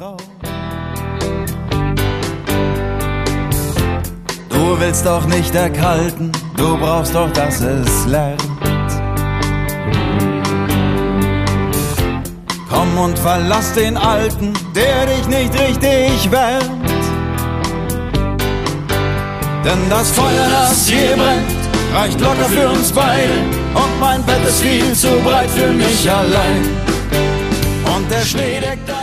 Frau. Du willst doch nicht erkalten, du brauchst doch, dass es lernt. Komm und verlass den Alten, der dich nicht richtig wärmt. Denn das Feuer, das hier brennt, reicht locker für uns beide. Und mein Bett ist viel zu breit für mich allein. Und der Schnee deckt